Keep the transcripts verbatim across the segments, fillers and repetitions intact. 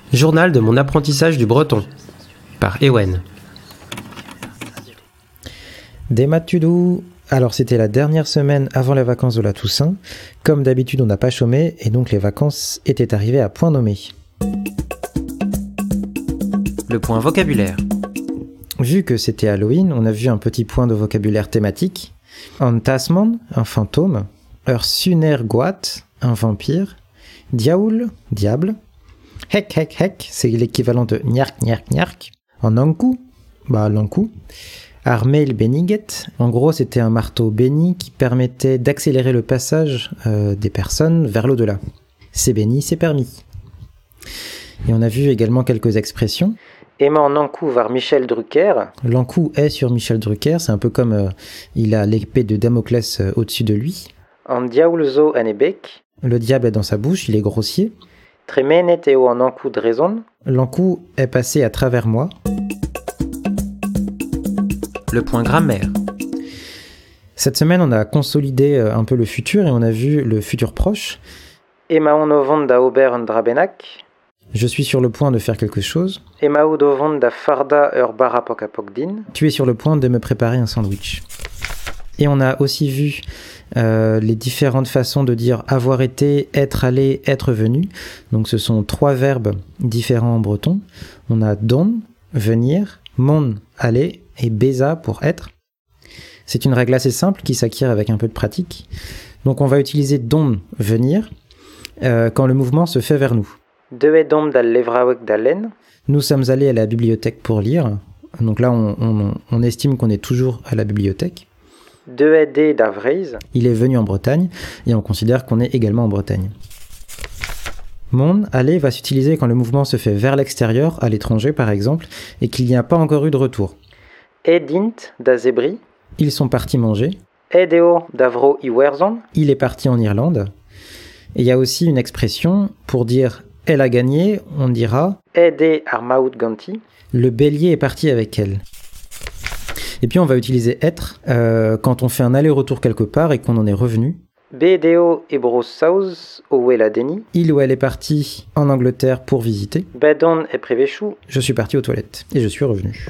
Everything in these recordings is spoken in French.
Journal de mon apprentissage du breton, par Ewen. Dematudou. Alors c'était la dernière semaine avant les vacances de la Toussaint. Comme d'habitude on n'a pas chômé et donc les vacances étaient arrivées à point nommé. Le point vocabulaire. Vu que c'était Halloween, on a vu un petit point de vocabulaire thématique. Un tasman, un fantôme. Ur sunergoat, un vampire. Diaoul, diable. Hek hek hek, c'est l'équivalent de nyark nyark nyark. En ankou, bah l'ankou. Armeil Beniget, en gros c'était un marteau béni qui permettait d'accélérer le passage euh, des personnes vers l'au-delà. C'est béni, c'est permis. Et on a vu également quelques expressions. Aimant Nankou var Michel Drucker. L'ankou est sur Michel Drucker, c'est un peu comme euh, il a l'épée de Damoclès euh, au-dessus de lui. En diaulzo anebec. Le diable est dans sa bouche, il est grossier. Tremeneteo en ankou de raison. L'ankou est passé à travers moi. Le point grammaire. Cette semaine, on a consolidé un peu le futur et on a vu le futur proche. Emaonovon da ober drabenak. Je suis sur le point de faire quelque chose. Emaodovon da farda ur barapokapokdin. Tu es sur le point de me préparer un sandwich. Et on a aussi vu euh, les différentes façons de dire avoir été, être allé, être venu. Donc ce sont trois verbes différents en breton. On a don, venir, mon, aller, et beza pour être. C'est une règle assez simple qui s'acquiert avec un peu de pratique. Donc on va utiliser don, venir, euh, quand le mouvement se fait vers nous. Nous sommes allés à la bibliothèque pour lire. Donc là, on, on, on estime qu'on est toujours à la bibliothèque. Il est venu en Bretagne et on considère qu'on est également en Bretagne. Mon, aller va s'utiliser quand le mouvement se fait vers l'extérieur, à l'étranger par exemple, et qu'il n'y a pas encore eu de retour. Edint da zebri. Ils sont partis manger. Edeo davro iwerzon. Il est parti en Irlande. Et il y a aussi une expression pour dire elle a gagné, on dira Ede armaout ganti. Le bélier est parti avec elle. Et puis on va utiliser être euh, quand on fait un aller-retour quelque part et qu'on en est revenu. Bedeo ebrosaus oweladeni. Il ou elle est parti en Angleterre pour visiter. Bedon e prevechou. Je suis parti aux toilettes et je suis revenu.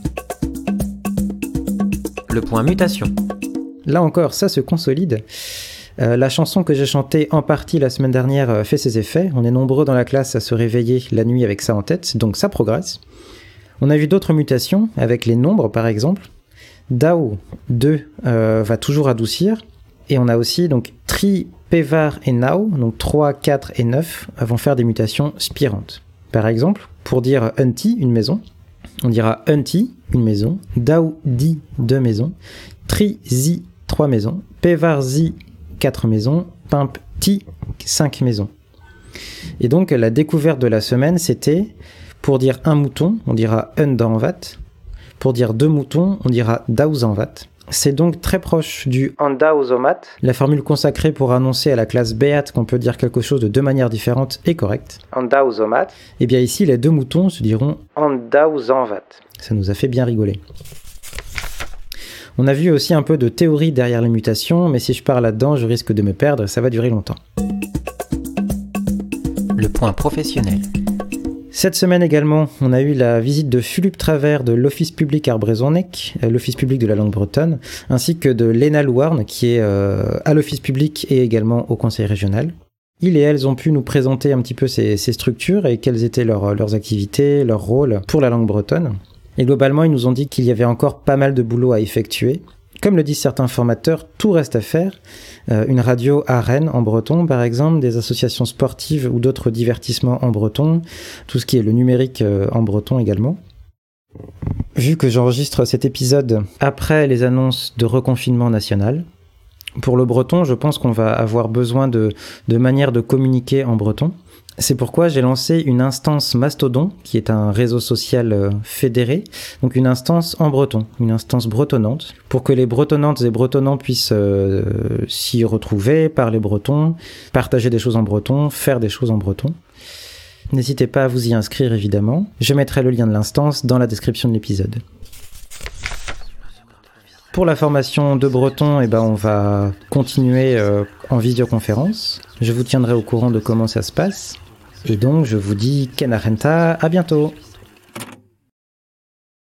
Le point mutation. Là encore, ça se consolide. Euh, la chanson que j'ai chantée en partie la semaine dernière euh, fait ses effets. On est nombreux dans la classe à se réveiller la nuit avec ça en tête, donc ça progresse. On a vu d'autres mutations, avec les nombres par exemple. Dao, deux, euh, va toujours adoucir. Et on a aussi donc tri, pevar et nao, donc trois, quatre et neuf, vont faire des mutations spirantes. Par exemple, pour dire unti, une maison, on dira unti, une maison, dao, di, deux maisons, tri, zi, trois maisons, pevar, zi, quatre maisons, pimp, ti, cinq maisons. Et donc la découverte de la semaine, c'était, pour dire un mouton, on dira un danvat, pour dire deux moutons, on dira dauzanvat. C'est donc très proche du andauzomat. La formule consacrée pour annoncer à la classe béate qu'on peut dire quelque chose de deux manières différentes est correcte. Andauzomat. Et bien ici, les deux moutons se diront andauzanvat. Ça nous a fait bien rigoler. On a vu aussi un peu de théorie derrière les mutations, mais si je pars là-dedans, je risque de me perdre et ça va durer longtemps. Le point professionnel. Cette semaine également, on a eu la visite de Philippe Travers de l'Office public Arbrezonnec, l'Office public de la langue bretonne, ainsi que de Léna Louarn, qui est euh, à l'Office public et également au Conseil régional. Ils et elles ont pu nous présenter un petit peu ces, ces structures et quelles étaient leurs, leurs activités, leurs rôles pour la langue bretonne. Et globalement, ils nous ont dit qu'il y avait encore pas mal de boulot à effectuer. Comme le disent certains formateurs, tout reste à faire. Euh, une radio à Rennes en breton, par exemple, des associations sportives ou d'autres divertissements en breton, tout ce qui est le numérique euh, en breton également. Vu que j'enregistre cet épisode après les annonces de reconfinement national, pour le breton, je pense qu'on va avoir besoin de, de manières de communiquer en breton. C'est pourquoi j'ai lancé une instance Mastodon, qui est un réseau social euh, fédéré, donc une instance en breton, une instance bretonnante, pour que les bretonnantes et bretonnants puissent euh, s'y retrouver, parler breton, partager des choses en breton, faire des choses en breton. N'hésitez pas à vous y inscrire évidemment, je mettrai le lien de l'instance dans la description de l'épisode. Pour la formation de breton, eh ben, on va continuer euh, en visioconférence. Je vous tiendrai au courant de comment ça se passe. Et donc, je vous dis Kenarenta, à bientôt.